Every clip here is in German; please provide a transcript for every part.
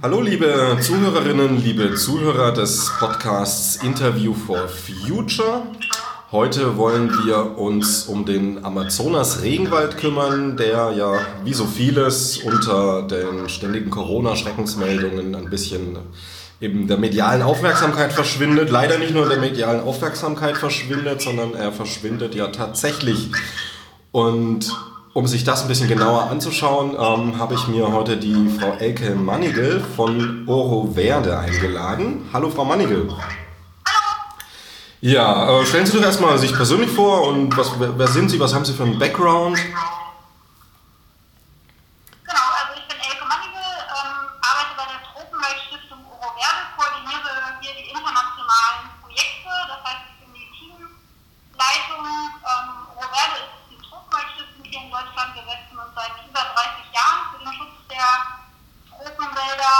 Hallo liebe Zuhörerinnen, liebe Zuhörer des Podcasts Interview for Future. Heute wollen wir uns um den Amazonas-Regenwald kümmern, der ja wie so vieles unter den ständigen Corona-Schreckensmeldungen ein bisschen eben der medialen Aufmerksamkeit verschwindet. Leider nicht nur der medialen Aufmerksamkeit verschwindet, sondern er verschwindet ja tatsächlich. Und um sich das ein bisschen genauer anzuschauen, habe ich mir heute die Frau Elke Mannigel von Oro Verde eingeladen. Hallo Frau Mannigel. Ja, stellen Sie doch erstmal sich persönlich vor und wer sind Sie, was haben Sie für einen Background? Genau, also ich bin Elke Mannigel, arbeite bei der Tropenweltstiftung Oro Verde, koordiniere hier die internationalen Projekte, das heißt ich bin die Teamleitung. Oro Verde ist die Tropenweltstiftung hier in Deutschland. Wir setzen uns seit über 30 Jahren für den Schutz der Tropenwälder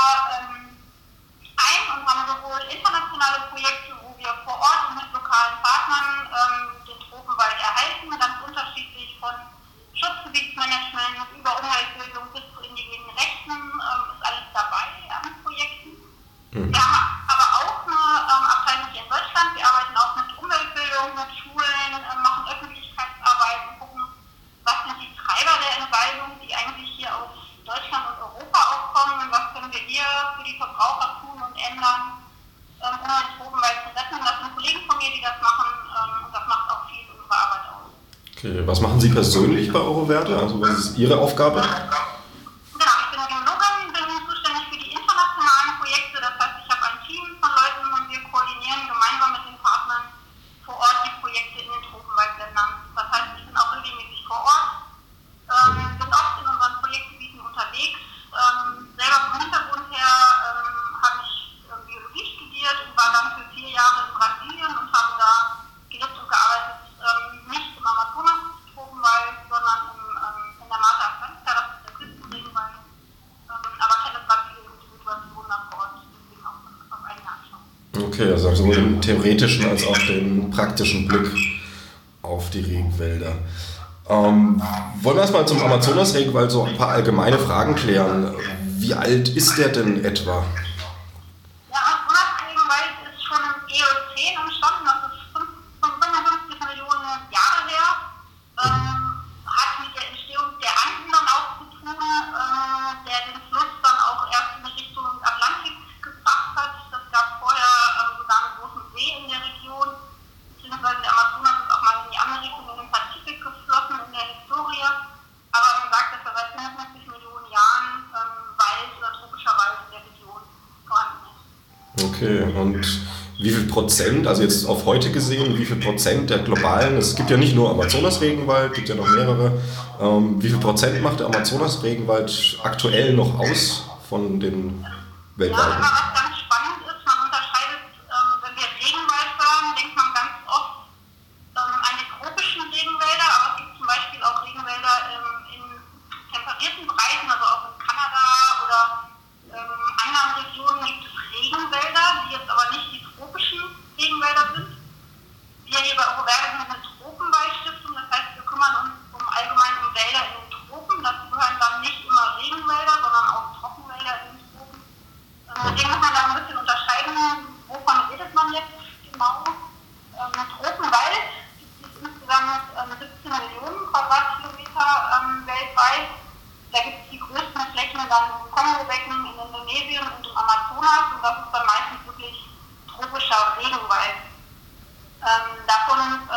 ein und haben sowohl internationale Projekte, wo wir vor Ort und mit lokalen Partnern den Tropenwald erhalten, ganz unterschiedlich von Schutzgebietsmanagement über Umweltbildung bis zu indigenen Rechten, ist alles dabei an Projekten. Wir haben aber auch eine Abteilung hier in Deutschland, wir arbeiten auch mit Umweltbildung, mit Schulen, machen Öffentlichkeitsarbeit und gucken, was sind die Treiber der Entwaldung, die eigentlich hier aus Deutschland und Europa aufkommen und was können wir hier für die Verbraucher tun und ändern, um den Tropenwald zu retten. Das sind Kollegen von mir, die das machen und das macht auch viel unsere Arbeit aus. Okay, was machen Sie persönlich bei Oro Verde? Also was ist Ihre Aufgabe? Genau, ich bin Geologin, bin zuständig für die internationalen Projekte. Das heißt, ich habe ein Team von Leuten und wir koordinieren gemeinsam mit den Partnern vor Ort die Projekte in den Tropenwaldländern. Das heißt, ich bin auch regelmäßig vor Ort, bin oft in unseren Projektgebieten unterwegs. Selber vom Hintergrund her habe ich Biologie studiert und war dann für 4 Jahre in Brasilien und habe da gelebt und gearbeitet, nicht im Amazonas-Tropenwald, sondern in der Mata Atlântica, das ist der Küstenregenwald, aber kenne Brasilien und die Situation da vor Ort, deswegen auch auf eigene anschauen. Okay, also sowohl den theoretischen als auch den praktischen Blick auf die Regenwälder. Wollen wir erstmal zum Amazonas-Regenwald so ein paar allgemeine Fragen klären. Wie alt ist der denn etwa? Der Amazonas-Regenwald ist schon im Eozän entstanden, das ist 55 Millionen Jahre her. Hat mit der Entstehung der Anden dann auch zu tun, der den Fluss dann auch erst in Richtung Atlantik gebracht hat. Das gab vorher sogar einen großen See in der Region, beziehungsweise der Amazonas ist auch mal in die andere Richtung in den Pazifik geflossen in der Historie. Aber man sagt, dass er seit 55 Millionen Jahren Wald oder tropischer Wald in der Region vorhanden ist. Okay, und wie viel Prozent, also jetzt auf heute gesehen, wie viel Prozent der globalen, es gibt ja nicht nur Amazonas-Regenwald, es gibt ja noch mehrere, wie viel Prozent macht der Amazonas-Regenwald aktuell noch aus von den weltweiten? Ja, aber was ganz spannend ist, man unterscheidet, wenn wir Regenwald hören, denkt man ganz oft an die tropischen Regenwälder, aber es gibt zum Beispiel auch Regenwälder in temperierten Bereichen, also auch in Kanada oder anderen Regionen gibt es Regenwälder, die jetzt aber nicht die tropischen Regenwälder sind. Wir hier bei Oro Verde sind eine Tropenwaldstiftung, das heißt, wir kümmern uns allgemein um Wälder in den Tropen. Dazu gehören dann nicht immer Regenwälder, sondern auch Trockenwälder in den Tropen. Deswegen muss man da ein bisschen unterscheiden, wovon redet man jetzt genau. Ein Tropenwald gibt es insgesamt 17 Millionen Quadratkilometer weltweit. Da gibt es die größten Flächen dann im Kongo-Becken, in Indonesien und im Amazonas und das ist dann meistens wirklich tropischer Regenwald. Davon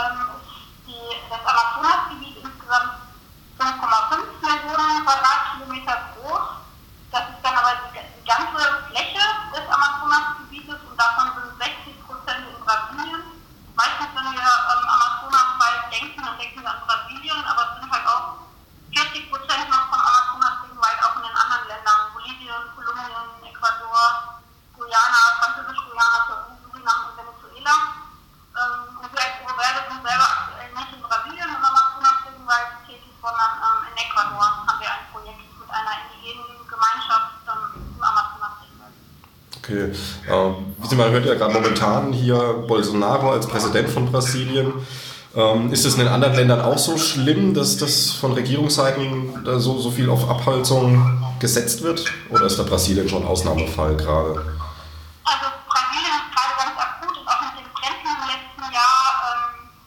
ist das Amazonasgebiet insgesamt 5,5 Millionen Quadratkilometer groß. Das ist dann aber die ganze Fläche des Amazonasgebietes und davon sind 60% in Brasilien. Meistens, wenn wir Amazonaswald denken, dann denken wir an Brasilien, aber es sind halt auch 40% noch vom Amazonas-Regenwald auch in den anderen Ländern, Bolivien, Kolumbien, Ecuador, Guyana, Französisch-Guyana, Peru, Suriname und Venezuela. Und wir als Oro Verde sind selber aktuell nicht in Brasilien im Amazonas-Regenwald tätig, sondern in Ecuador haben wir ein Projekt mit einer indigenen Gemeinschaft im Amazonas-Regenwald. Okay, wie Sie mal hört, ja gerade momentan hier Bolsonaro als Präsident von Brasilien Ist es in den anderen Ländern auch so schlimm, dass das von Regierungsseiten da so viel auf Abholzung gesetzt wird? Oder ist da Brasilien schon Ausnahmefall gerade? Also Brasilien ist gerade ganz akut und auch mit den Bränden im letzten Jahr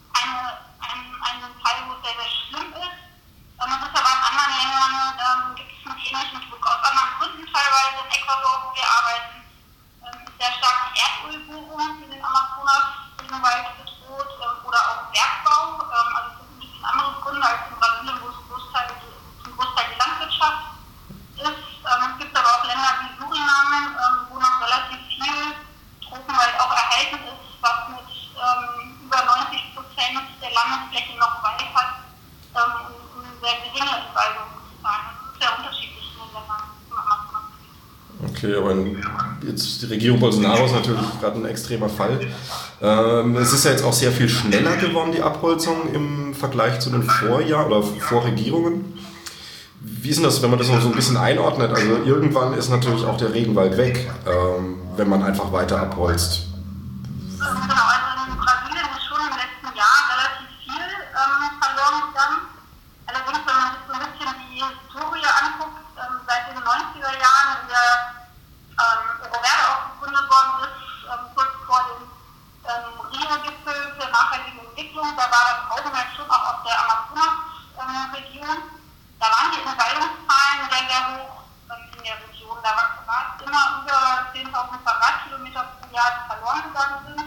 ein Fall, wo es sehr, sehr schlimm ist. Es ist aber in anderen Ländern, gibt es einen ähnlichen Druck aus anderen Gründen teilweise. In Ecuador, wo wir arbeiten, ist sehr stark die Erdölbohrung in den Amazonas-Regenwald bedroht oder auch Bergbau. Also das sind ein bisschen andere Gründe als in Brasilien, wo es zum Großteil die Landwirtschaft ist. Es gibt aber auch Länder wie Suriname, wo noch relativ viel Tropenwald auch erhalten ist, was mit über 90% der Landesfläche noch Wald hat, eine sehr geringe Entwaldung zu sein. Das ist sehr unterschiedlich in den Ländern im Amazonasgebiet. Okay, aber jetzt die Regierung Bolsonaro ist natürlich gerade ein extremer Fall. Es ist ja jetzt auch sehr viel schneller geworden, die Abholzung im Vergleich zu den Vorjahren oder Vorregierungen. Wie ist denn das, wenn man das noch so ein bisschen einordnet? Also irgendwann ist natürlich auch der Regenwald weg, wenn man einfach weiter abholzt. Genau, also in Brasilien ist schon im letzten Jahr relativ viel verloren gegangen. Allerdings, wenn man sich so ein bisschen die Historie anguckt, seit den 90er Jahren, in der Euroverde auch gegründet worden ist, kurz vor dem Rio-Gipfel für nachhaltige Entwicklung, da war das Augenmerk schon auch auf der Amazonas-Region. Da waren die Entwaldungszahlen sehr, sehr hoch in der Region. Da war es immer über 10.000 Quadratkilometer pro Jahr, die verloren gegangen sind.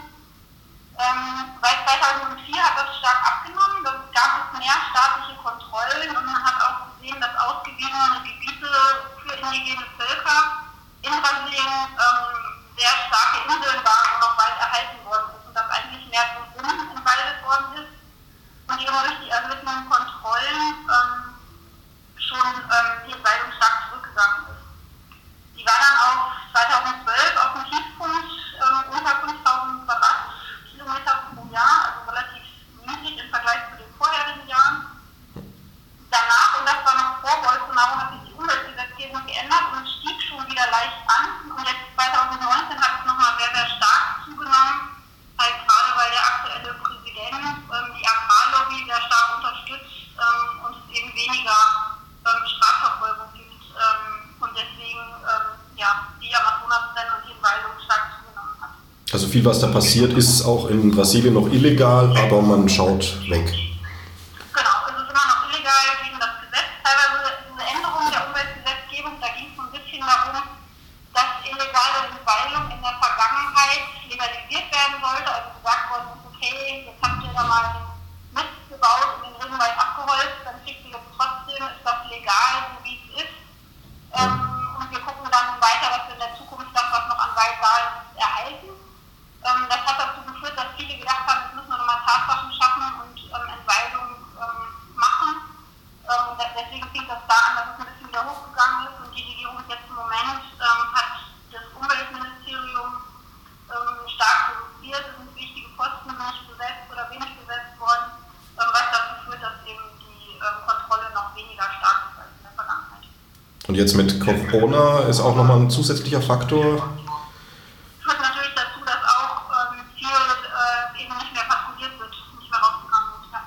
Seit 2004 hat das stark abgenommen. Da gab es mehr staatliche Kontrollen und man hat auch gesehen, dass ausgewiesene Gebiete für indigene Völker in Brasilien sehr starke Inseln waren, wo noch Wald erhalten worden ist und dass eigentlich mehr drumherum entwaldet worden ist. Und eben durch die erlittenen Kontrollen schon die Entwaldung stark zurückgegangen ist. Die war dann auch 2012 auf dem Tiefpunkt unter 5.000 Quadratkilometer pro Jahr, also relativ niedrig im Vergleich zu den vorherigen Jahren. Danach, und das war noch vor Bolsonaro, hat sich die Umweltgesetzgebung geändert und stieg schon wieder leicht an. Und jetzt 2019 hat es nochmal sehr, sehr stark zugenommen, halt gerade weil der aktuelle Präsident die Agrarlobby sehr stark unterstützt und es eben weniger Strafverfolgung gibt und deswegen die Amazonasbrände und die Entwaldung stark zugenommen hat. Also viel, was da passiert, ist auch in Brasilien noch illegal, aber man schaut weg. Genau, es ist immer noch illegal gegen das Gesetz. Teilweise diese Änderung der Umweltgesetzgebung, da ging es so ein bisschen darum, dass illegale Entwaldung in der Vergangenheit legalisiert werden sollte. Also gesagt worden ist, okay, jetzt habt ihr da mal Mist gebaut und den Regenwald abgeholzt, dann kriegt ihr jetzt trotzdem, ist das legal, so wie es ist. Und wir gucken dann weiter, dass wir in der Zukunft das, was noch an Wald da ist, erhalten. Das hat dazu geführt, dass viele gedacht haben, jetzt müssen wir nochmal Tatsachen schaffen und Entwaldung machen. Deswegen fing das da an, dass es ein bisschen wieder hochgegangen ist und die Regierung jetzt im Moment hat das Umweltministerium stark reduziert. Es sind wichtige Posten nicht besetzt oder wenig besetzt worden, was dazu führt, dass eben die Kontrolle noch weniger stark ist als in der Vergangenheit. Und jetzt mit Corona ist auch nochmal ein zusätzlicher Faktor. Führt natürlich dazu, dass auch viel eben nicht mehr patrouilliert wird, nicht mehr rausgegangen wird. Ja.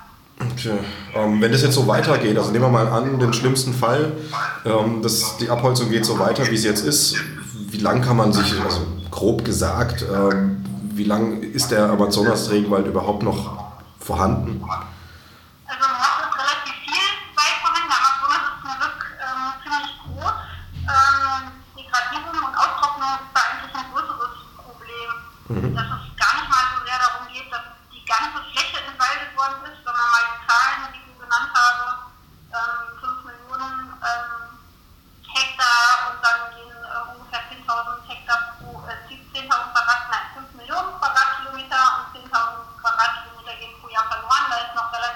Okay. Wenn das jetzt so weitergeht, also nehmen wir mal an, den schlimmsten Fall, dass die Abholzung geht so weiter, wie es jetzt ist, wie lang kann man sich, also grob gesagt, wie lang ist der Amazonas-Regenwald überhaupt noch vorhanden? Also noch ist relativ viel Wald vorhanden. Der Amazonas ist zum Glück ziemlich groß. Degradierung und Austrocknung ist da eigentlich ein größeres Problem. Dass es gar nicht mal so sehr darum geht, dass die ganze Fläche entwaldet worden ist, sondern mal die Zahlen, die ich genannt habe, 5 Millionen Hektar und dann gehen ungefähr 10.000 Hektar pro 5 Millionen Quadratkilometer und 10.000 Quadratkilometer gehen pro Jahr verloren. Da ist noch relativ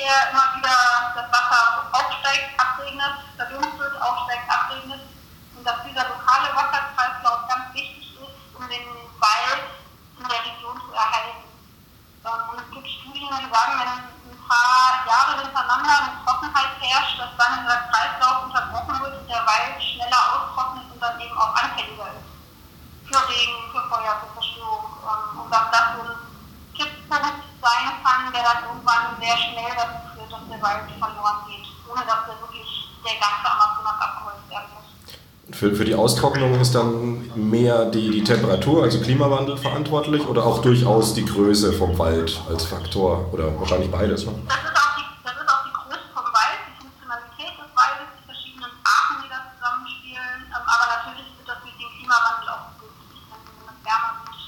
Atmosphäre immer wieder das Wasser aufsteigt, abregnet, verdunstet, aufsteigt, abregnet. Und dass dieser lokale Wasserkreislauf ganz wichtig ist, um den Wald in der Region zu erhalten. Und es gibt Studien, die sagen, wenn ein paar Jahre hintereinander eine Trockenheit herrscht, dass dann dieser Kreislauf unterbrochen wird und der Wald schneller austrocknet und dann eben auch anfälliger ist. Für Regen, für Feuer, für Zerstörung. Und dass das so ein Kipppunkt sein kann, der dann irgendwann sehr schnell dazu führt, dass der Wald verloren geht, ohne dass der ganze Amazonas abgeholzt werden muss. Für die Austrocknung ist dann mehr die Temperatur, also Klimawandel, verantwortlich oder auch durchaus die Größe vom Wald als Faktor oder wahrscheinlich beides? Ne? Das ist auch die Größe vom Wald, die Funktionalität des Waldes, die verschiedenen Arten, die da zusammenspielen. Aber natürlich wird das durch den Klimawandel auch begünstigt, wenn es wärmer wird.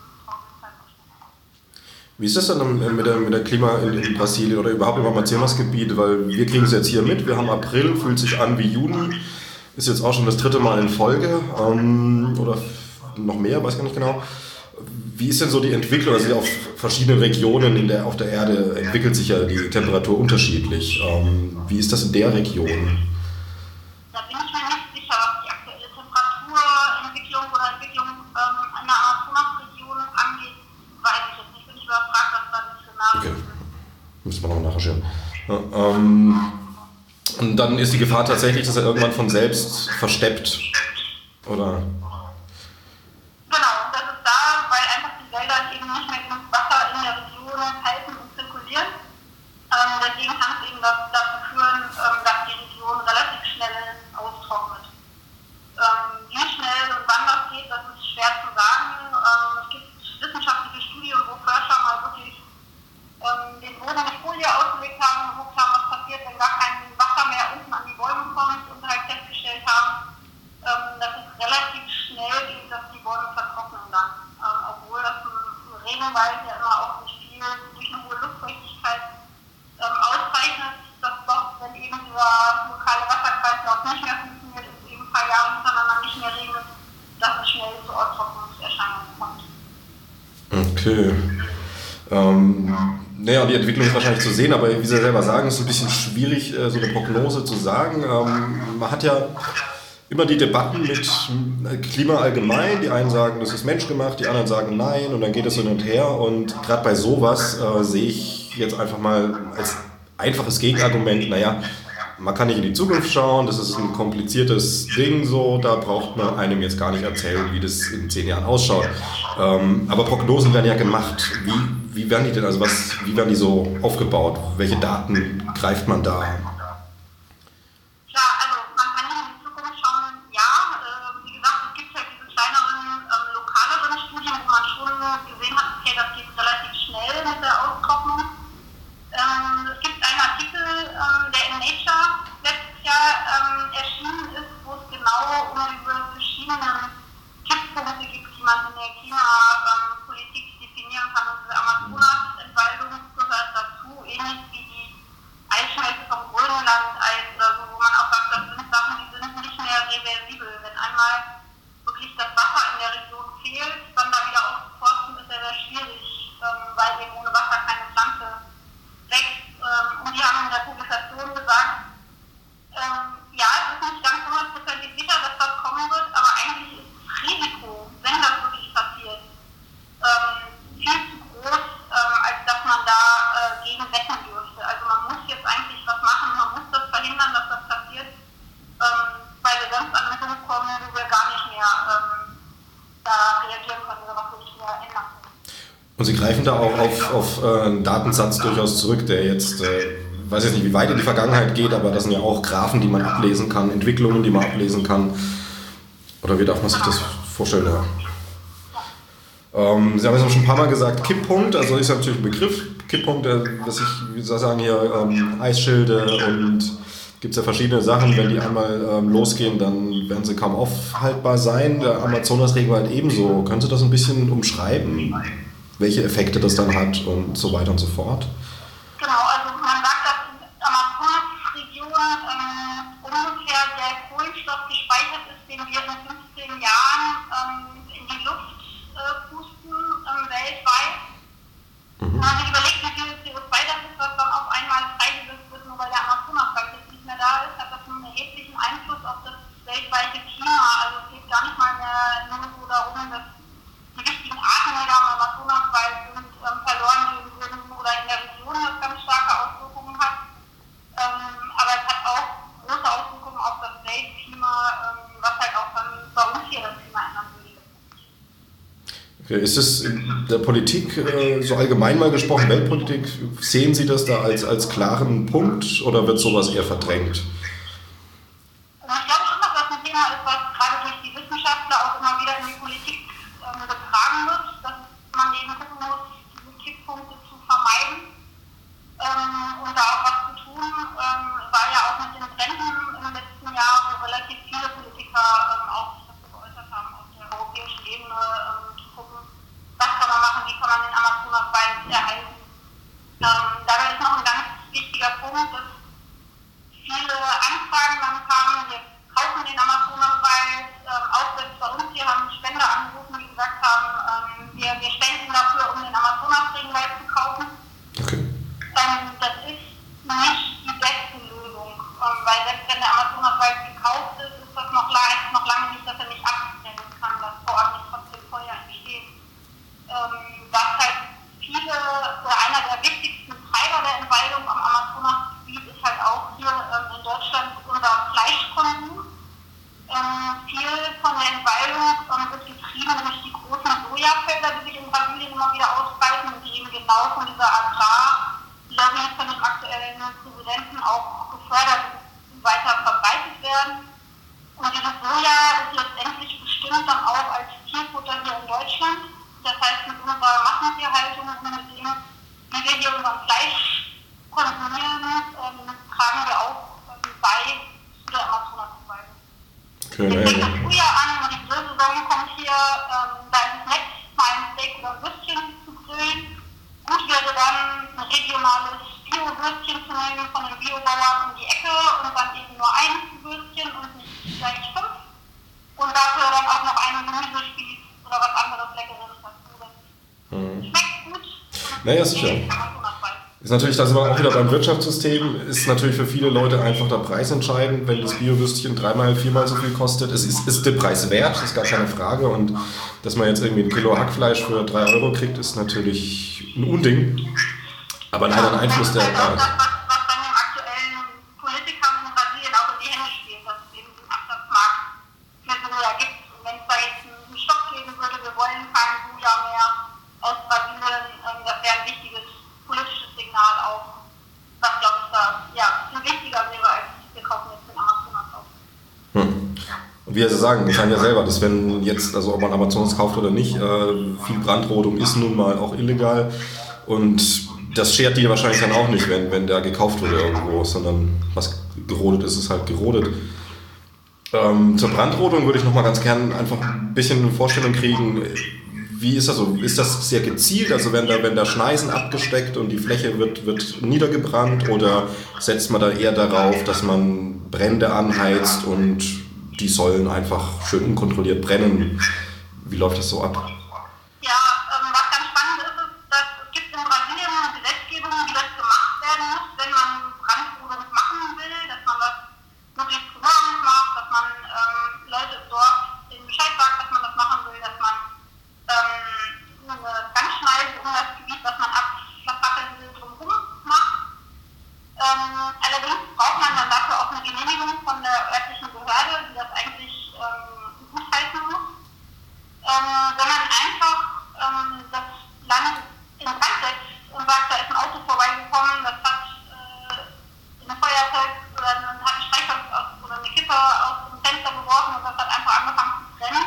Wie ist das dann mit der Klima in Brasilien oder überhaupt im Amazonasgebiet? Weil wir kriegen es jetzt hier mit, wir haben April, fühlt sich an wie Juni. Ist jetzt auch schon das 3. Mal in Folge oder noch mehr, weiß gar nicht genau. Wie ist denn so die Entwicklung? Also auf verschiedenen Regionen auf der Erde entwickelt sich ja die Temperatur unterschiedlich. Wie ist das in der Region? Da bin ich mir nicht sicher, was die aktuelle Temperaturentwicklung oder Entwicklung in der Amazonasregion angeht. Weiß ich jetzt nicht. Bin ich überfragt, was da die Szenarien sind. Okay, müssen wir noch nachschauen. Ja, und dann ist die Gefahr tatsächlich, dass er irgendwann von selbst versteppt, oder? Genau, das ist da, weil einfach die Wälder eben nicht mehr genug Wasser in der Region halten und zirkulieren. Deswegen kann es eben dazu führen, dass die Region relativ schnell austrocknet. Wie schnell und wann das geht, das ist schwer zu sagen. Es gibt wissenschaftliche Studien, wo Forscher mal wirklich den Boden mit Folie ausgelegt haben und geguckt haben, was passiert, wenn gar kein Wasser mehr unten an die Bäume kommt und halt festgestellt haben, dass es relativ schnell geht, dass die Bäume vertrocknen dann. Obwohl das ein Regenwald ja immer auch durch eine hohe Luftfeuchtigkeit auszeichnet, dass doch, wenn eben dieser lokale Wasserkreislauf nicht mehr funktioniert und eben ein paar Jahre hintereinander nicht mehr regnet, dass es schnell zu Austrocknungserscheinungen kommt. Okay. Naja, die Entwicklung ist wahrscheinlich zu sehen, aber wie Sie selber sagen, ist es ein bisschen schwierig, so eine Prognose zu sagen. Man hat ja immer die Debatten mit Klima allgemein. Die einen sagen, das ist menschgemacht, die anderen sagen nein und dann geht es hin und her. Und gerade bei sowas sehe ich jetzt einfach mal als einfaches Gegenargument, naja, man kann nicht in die Zukunft schauen, das ist ein kompliziertes Ding so, da braucht man einem jetzt gar nicht erzählen, wie das in 10 Jahren ausschaut. Aber Prognosen werden ja gemacht. Wie werden die denn, also wie werden die so aufgebaut? Welche Daten greift man da? Ja, also man kann nicht in die Zukunft schauen, ja. Wie gesagt, es gibt halt diese kleineren, lokaleren Studien, wo man schon gesehen hat, okay, das geht relativ schnell mit der Austrocknung. Es gibt einen Artikel, der in Nature letztes Jahr erschienen ist, wo es genau um diese verschiedenen Kipppunkte gibt, die man in der Klimapolitik definieren kann. Und diese Amazonas-Entwaldung gehört dazu, ähnlich wie die Eisschmelze vom Grönlandeis oder so, wo man auch sagt, das sind Sachen, die sind nicht mehr reversibel. Wenn einmal wirklich das Wasser in der Region fehlt, dann da wieder aufzuforsten, ist sehr schwierig, weil eben ohne Wasser keine Pflanze wächst. Und die haben in der Publikation gesagt, ja, es ist nicht ganz 100% sicher, dass das kommen wird, aber eigentlich ist das Risiko, wenn das wirklich passiert, viel zu groß, als dass man da gegen wetten dürfte. Also man muss jetzt eigentlich was machen, man muss das verhindern, dass das passiert, weil wir sonst an einen Punkt kommen, wo wir gar nicht mehr da reagieren können oder was wir nicht mehr ändern können. Und Sie greifen da auch auf einen Datensatz durchaus zurück, der jetzt, weiß jetzt nicht, wie weit in die Vergangenheit geht, aber das sind ja auch Graphen, die man ablesen kann, Entwicklungen, die man ablesen kann. Oder wie darf man sich das vorstellen? Ja. Sie haben es auch schon ein paar Mal gesagt, Kipppunkt, also ist ja natürlich ein Begriff. Kipppunkt, wie soll ich sagen hier, Eisschilde und gibt es ja verschiedene Sachen, wenn die einmal losgehen, dann werden sie kaum aufhaltbar sein. Der Amazonas-Regenwald ebenso. Können Sie das ein bisschen umschreiben, welche Effekte das dann hat und so weiter und so fort? Genau, also man sagt, dass in der Amazonas-Region ungefähr der Kohlenstoff gespeichert ist, den wir in 15 Jahren in die Luft pusten, weltweit. Wenn man sich überlegt, wie viel CO2 das ist, was dann auf einmal frei Ist es in der Politik, so allgemein mal gesprochen, Weltpolitik, sehen Sie das da als klaren Punkt oder wird sowas eher verdrängt? Ich glaube schon, dass das ein Thema ist, was gerade durch die Wissenschaftler auch immer wieder in die Politik getragen wird, dass man eben gucken muss, diese Kipppunkte zu vermeiden und da auch was zu tun. War ja auch mit den Bränden im letzten Jahr, wo relativ viele Politiker auch sich dazu geäußert haben, auf der europäischen Ebene zu gucken, was kann man machen, wie kann man den Amazonaswald erhalten. Dabei ist noch ein ganz wichtiger Punkt, dass viele Anfragen dann kamen, wir kaufen den Amazonaswald, auch selbst bei uns hier haben Spender angerufen, die gesagt haben, wir spenden dafür, um den Amazonasregenwald zu kaufen. Okay. Das ist nicht die beste Lösung, weil selbst wenn der Amazonaswald gekauft ist, ist das noch lange nicht, dass er nicht abbrennen kann, dass vor Ort nicht trotzdem Feuer entsteht. Was halt viele oder einer der wichtigsten Treiber der Entwaldung am Amazonasgebiet ist halt auch hier in Deutschland unser Fleischkonsum. Viel von der Entwaldung wird getrieben durch die großen Sojafelder, die sich in Brasilien immer wieder ausbreiten und die eben genau von dieser Agrarlobby von dem aktuellen Präsidenten auch gefördert und weiter verbreitet werden. Und dieses Soja ist letztendlich bestimmt dann auch als Tierfutter hier in Deutschland. Das heißt, mit unserer Massentierhaltung und mit dem, wie wir hier unser Fleisch konsumieren, tragen wir auch bei zu der Amazonasentwaldung. Okay, Jetzt fängt das Frühjahr an und die Grillsaison kommt hier, da ist es nett, mal ein Steak oder ein Würstchen zu grillen. Gut wäre dann ein regionales Bio-Würstchen zu nehmen von den Biobauern um die Ecke und dann eben nur ein Würstchen und nicht gleich 5. Und dafür dann auch noch einen Gemüsespieß oder was anderes Leckeres dazu. Schmeckt gut. Naja, sicher. Ist natürlich, da sind wir auch wieder beim Wirtschaftssystem, ist natürlich für viele Leute einfach der Preis entscheidend, wenn das Bio-Würstchen 3-mal, 4-mal so viel kostet. Es ist der Preis wert, das ist gar keine Frage. Und dass man jetzt irgendwie 1 Kilo Hackfleisch für 3 Euro kriegt, ist natürlich ein Unding. Aber leider ein Einfluss der... Das ist halt auch das, was dann den aktuellen Politikern in Brasilien auch in die Hände spielt, dass es eben den Absatzmarkt für Soja gibt. Und wenn es da jetzt einen Stopp geben würde, wir wollen kein Soja mehr aus Brasilien, das wäre ein wichtiges politisches Signal auch, was, glaube ich, da viel wichtiger wäre, als wir kaufen jetzt den Amazonas auf. Und wie Sie sagen, ich kann ja selber, dass wenn jetzt, also ob man Amazonas kauft oder nicht, viel Brandrodung ist nun mal auch illegal und das schert die wahrscheinlich dann auch nicht, wenn der gekauft wurde irgendwo, sondern was gerodet ist, ist halt gerodet. Zur Brandrodung würde ich noch mal ganz gern einfach ein bisschen eine Vorstellung kriegen. Wie ist das so? Ist das sehr gezielt? Also wenn da Schneisen abgesteckt und die Fläche wird niedergebrannt oder setzt man da eher darauf, dass man Brände anheizt und die sollen einfach schön unkontrolliert brennen? Wie läuft das so ab? Ja, was ganz spannend ist, dass es gibt in Brasilien eine Gesetzgebung, wie das gemacht werden muss, wenn man Brandrodung machen will, dass man das möglichst morgens macht, dass man Leute im Dorf denen Bescheid sagt, dass man das machen will, dass man eine Brandschneise um das Gebiet, was man abfackeln will, drumherum macht. Allerdings braucht man dann dafür auch eine Genehmigung von der örtlichen Behörde, die das eigentlich gutheißen muss. Wenn man einfach das Land in Brand setzt und sagt, da ist ein Auto vorbeigekommen, das hat ein Feuerzeug oder hat ein Streichholz oder eine Kippe aus dem Fenster geworfen und das hat einfach angefangen zu brennen,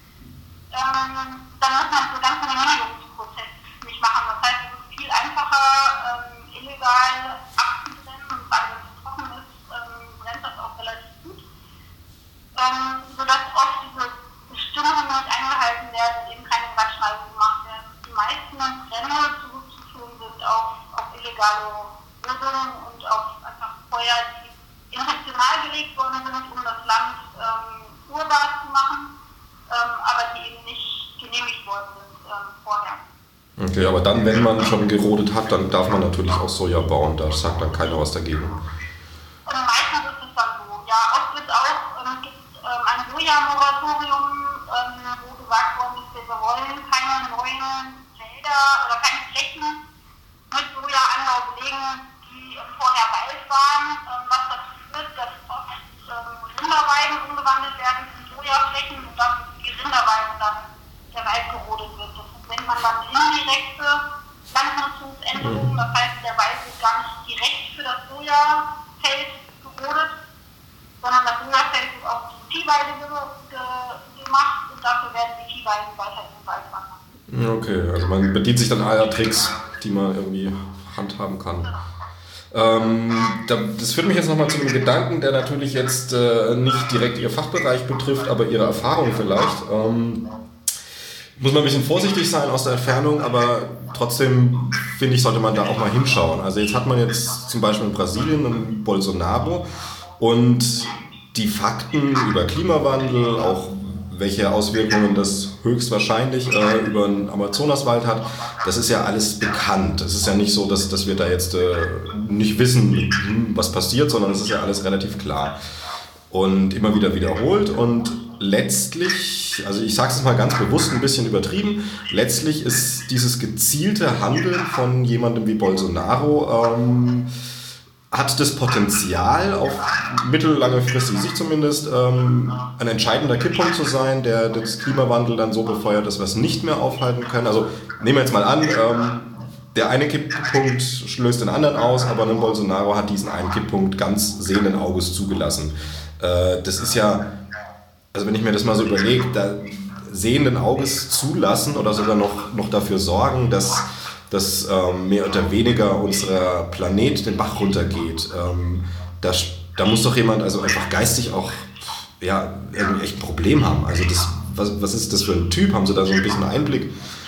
dann muss man so ganz einen Genehmigungsprozess nicht machen. Das heißt, es ist viel einfacher, illegal abzubrennen und gerade wenn es trocken ist, brennt das auch relativ gut. Sodass oft diese Bestimmungen nicht eingehalten werden, eben keine Brandschneisen gemacht werden. Die meisten Brände zurückzuführen sind auf illegale Rodungen und auf einfach Feuer, die intentional gelegt worden sind, um das Land urbar zu machen, aber die eben nicht genehmigt worden sind vorher. Okay, aber dann, wenn man schon gerodet hat, dann darf man natürlich auch Soja bauen, da sagt dann keiner was dagegen. Meistens ist es dann so. Ja, oft wird auch, es gibt ein Soja-Moratorium, wo gesagt worden ist, wir wollen keine neuen Felder oder keine Flächen mit Sojaanbau belegen, die vorher Wald waren, was dazu führt, dass oft Rinderweiden umgewandelt werden in Sojaflächen und dann die Rinderweiden dann der Wald gerodet wird. Das heißt, der Wald wird gar nicht direkt für das Sojafeld gerodet, sondern das Sojafeld wird auf die Viehweide gemacht und dafür werden die Viehweiden weiter in den Wald wandern. Okay, also man bedient sich dann aller Tricks, die man irgendwie handhaben kann. Das führt mich jetzt nochmal zu einem Gedanken, der natürlich jetzt nicht direkt Ihr Fachbereich betrifft, aber Ihre Erfahrung vielleicht. Muss man ein bisschen vorsichtig sein aus der Entfernung, aber trotzdem finde ich, sollte man da auch mal hinschauen. Also jetzt hat man jetzt zum Beispiel in Brasilien einen Bolsonaro und die Fakten über Klimawandel, auch welche Auswirkungen das höchstwahrscheinlich über den Amazonaswald hat, das ist ja alles bekannt. Es ist ja nicht so, dass wir da jetzt nicht wissen, was passiert, sondern es ist ja alles relativ klar. Und immer wieder wiederholt und letztlich, also ich sage es mal ganz bewusst ein bisschen übertrieben, letztlich ist dieses gezielte Handeln von jemandem wie Bolsonaro hat das Potenzial, auf mittellange Frist, wie ich zumindest, ein entscheidender Kipppunkt zu sein, der das Klimawandel dann so befeuert, dass wir es nicht mehr aufhalten können. Also nehmen wir jetzt mal an, der eine Kipppunkt löst den anderen aus, aber ein Bolsonaro hat diesen einen Kipppunkt ganz sehenden Auges zugelassen. Das ist ja, also wenn ich mir das mal so überlege, da sehenden Auges zulassen oder sogar noch dafür sorgen, dass mehr oder weniger unser Planet den Bach runtergeht. Da muss doch jemand also einfach geistig auch irgendwie echt ein Problem haben. Also was ist das für ein Typ? Haben Sie da so ein bisschen Einblick?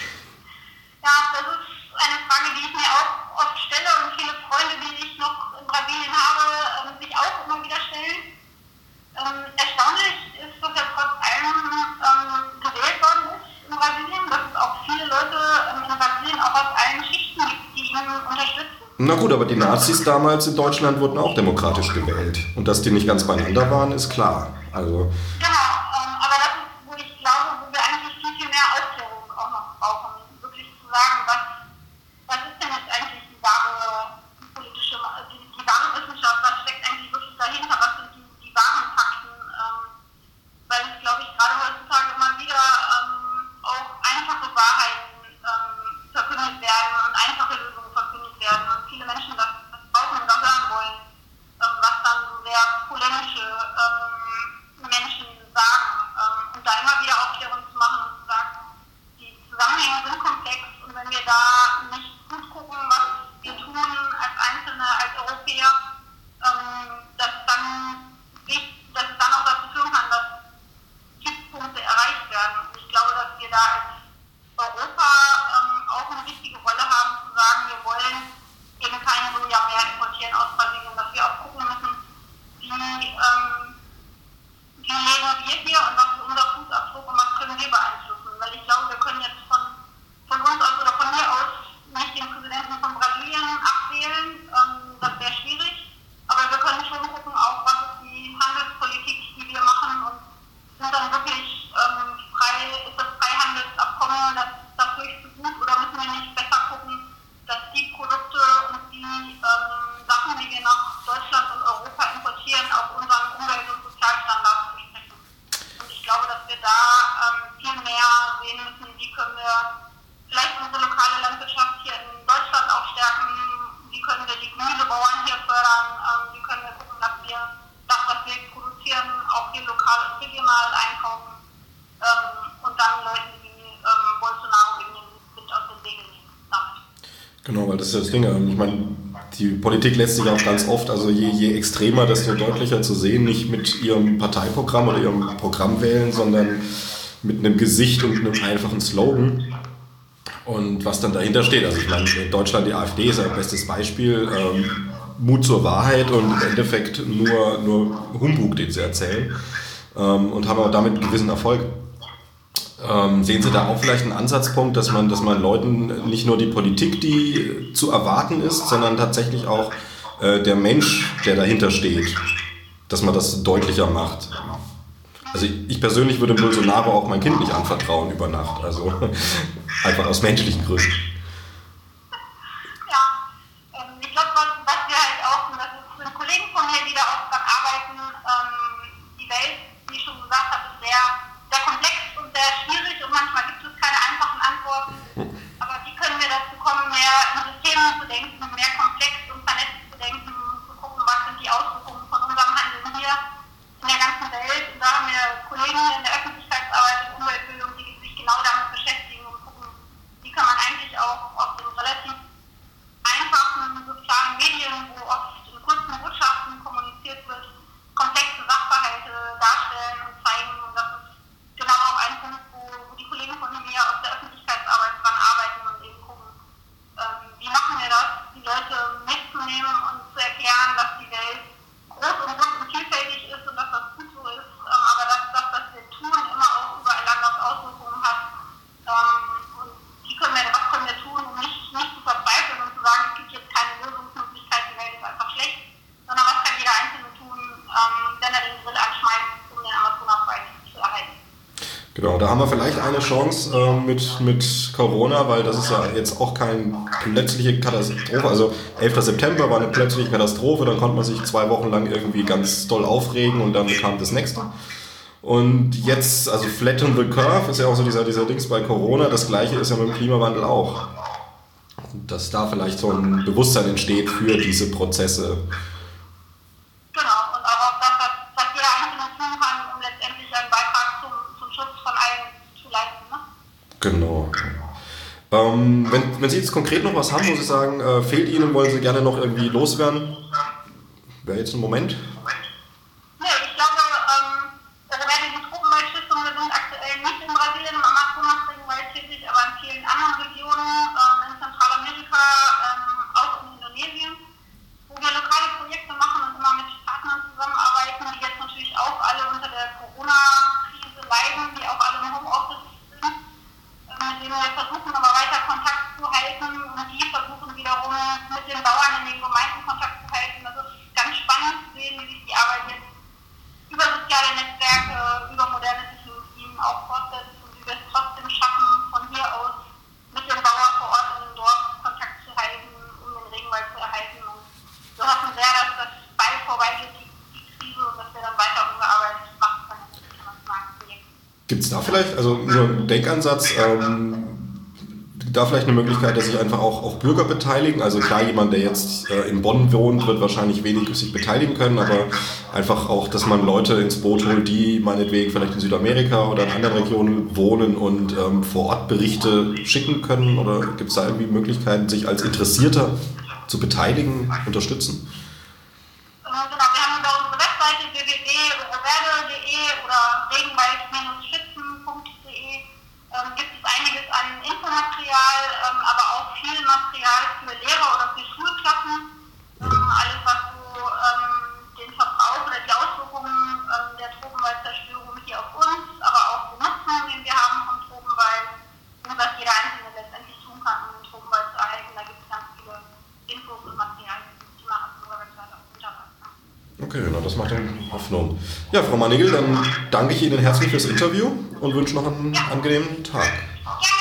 Ja, das ist eine Frage, die ich mir auch oft stelle und viele Freunde, die ich noch in Brasilien habe, sich auch immer wieder stellen. Erstaunlich ist, dass er trotz allem gewählt worden ist in Brasilien, dass es auch viele Leute in Brasilien auch aus allen Schichten gibt, die ihn unterstützen. Na gut, aber die Nazis damals in Deutschland wurden auch demokratisch gewählt. Und dass die nicht ganz beieinander waren, ist klar. Also Genau, aber das ist, wo ich glaube, wo wir eigentlich viel mehr Aufklärung auch noch brauchen. Wirklich zu sagen, was ist denn jetzt eigentlich die wahre politische, die wahre Wissenschaft, was steckt eigentlich wirklich dahinter, was sind die wahren Fakten, weil es, glaube ich, gerade heutzutage immer wieder auch einfache Wahrheiten verkündet werden und einfache Lösungen verkündet werden und viele Menschen das brauchen oder hören wollen, was dann so sehr polemische Menschen sagen und da immer wieder Aufklärung zu machen und zu sagen, die Zusammenhänge sind komplex und wenn wir da nicht gut gucken, was wir tun als Einzelne, als Europäer, dass es dann auch dazu führen kann, dass Kipppunkte erreicht werden. Und ich glaube, dass wir da als Europa auch eine wichtige Rolle haben, zu sagen, wir wollen eben keine Soja mehr importieren aus Brasilien, dass wir auch gucken müssen, wie leben wir hier und was ist unser Fußabdruck und was können wir beeinflussen. Weil ich glaube, wir können jetzt von uns aus oder von hier aus nicht den Präsidenten von Brasilien abwählen, das wäre schwierig, aber wir können schon gucken, auch was ist die Handelspolitik, die wir machen und sind dann wirklich ist das Freihandelsabkommen dafür so gut oder müssen wir nicht besser gucken, dass die Produkte und die Sachen, die wir nach Deutschland und Europa importieren, auch unseren Umwelt- und Sozialstandards entsprechen. Und ich glaube, dass wir da viel mehr sehen müssen, wie können wir vielleicht unsere lokale Landwirtschaft hier in Deutschland auch stärken, wie können wir die Gemüsebauern hier fördern, wie können wir gucken, dass wir das, was wir produzieren, auch hier lokal und regional einkaufen und dann Leuten wie Bolsonaro eben den Wind aus den Segeln nehmen damit. genau, weil das ist ja das Ding. Ich meine, die Politik lässt sich auch ganz oft, also je extremer, desto deutlicher zu sehen, nicht mit ihrem Parteiprogramm oder ihrem Programm wählen, sondern mit einem Gesicht und einem einfachen Slogan. Und was dann dahinter steht, also ich meine, in Deutschland die AfD ist ein bestes Beispiel, Mut zur Wahrheit und im Endeffekt nur Humbug, den sie erzählen und haben aber damit einen gewissen Erfolg. Sehen Sie da auch vielleicht einen Ansatzpunkt, dass man Leuten nicht nur die Politik, die zu erwarten ist, sondern tatsächlich auch der Mensch, der dahinter steht, dass man das deutlicher macht? Also ich persönlich würde Bolsonaro auch mein Kind nicht anvertrauen über Nacht, also einfach aus menschlichen Gründen. Ja, ich glaube, was wir halt auch, und das sind Kollegen von mir, die da auch dran arbeiten, die Welt, wie ich schon gesagt habe, ist sehr, sehr komplex und sehr schwierig und manchmal gibt es keine einfachen Antworten, aber wie können wir dazu kommen, mehr in Systemen zu denken, mehr Genau, da haben wir vielleicht eine Chance mit Corona, weil das ist ja jetzt auch keine plötzliche Katastrophe. Also 11. September war eine plötzliche Katastrophe, dann konnte man sich 2 Wochen lang irgendwie ganz doll aufregen und dann kam das nächste. Und jetzt, also Flatten the Curve ist ja auch so dieser Dings bei Corona, das gleiche ist ja mit dem Klimawandel auch. Dass da vielleicht so ein Bewusstsein entsteht für diese Prozesse. Genau, und auch das, was jeder Einzelne tun kann, um letztendlich einen Beitrag zum Schutz von allen zu leisten. Ne? Genau. Wenn Sie jetzt konkret noch was haben, wo Sie sagen, fehlt Ihnen, wollen Sie gerne noch irgendwie loswerden, wäre jetzt ein Moment. Nee, ich glaube, also bei diesen Tropenwaldstiftung, wir sind aktuell nicht in Brasilien im Amazonas-Regenwald tätig, aber in vielen anderen Regionen, in Zentralamerika, auch in Indonesien, wo wir lokale Projekte machen und immer mit Partnern zusammenarbeiten, die jetzt natürlich auch alle unter der Corona-Krise leiden, die auch alle im Homeoffice sind, mit denen wir versuchen, aber weiter Kontakt zu halten und die versuchen wiederum mit den Bauern in den Gemeinden Kontakt zu halten. Das ist ganz spannend zu sehen, wie sich die Arbeit jetzt über soziale Netzwerke, über moderne Technologien auch fortsetzt und wie wir es trotzdem schaffen, von hier aus mit dem Bauer vor Ort in dem Dorf Kontakt zu halten, um den Regenwald zu erhalten. Und wir hoffen sehr, dass das bald vorbeigeht, die Krise, und dass wir dann weiter unsere Arbeit machen können in den internationalen Projekten. Gibt es da vielleicht, also nur ein Denkansatz, da vielleicht eine Möglichkeit, dass sich einfach auch Bürger beteiligen? Also klar, jemand, der jetzt in Bonn wohnt, wird wahrscheinlich wenig sich beteiligen können, aber einfach auch, dass man Leute ins Boot holt, die meinetwegen vielleicht in Südamerika oder in anderen Regionen wohnen und vor Ort Berichte schicken können? Oder gibt es da irgendwie Möglichkeiten, sich als Interessierter zu beteiligen, unterstützen? Genau, wir haben über unsere Webseite www.overde.de oder regenwald-schützen.de gibt es einiges an Infomaterial, aber auch viel Material für Lehrer oder für Schulklassen. Alles, was so den Verbrauch oder die Auswirkungen der Tropenwaldzerstörung hier auf uns, aber auch den Nutzen, den wir haben vom Tropenwald und was jeder Einzelne letztendlich tun kann, um den Tropenwald zu erhalten. Da gibt es ganz viele Infos und Materialien zum Thema auf unserer Webseite auch runterladen. Okay, na, das macht dann Hoffnung. Ja, Frau Mannigl, dann danke ich Ihnen herzlich fürs Interview und wünsche noch einen angenehmen Tag. Ja.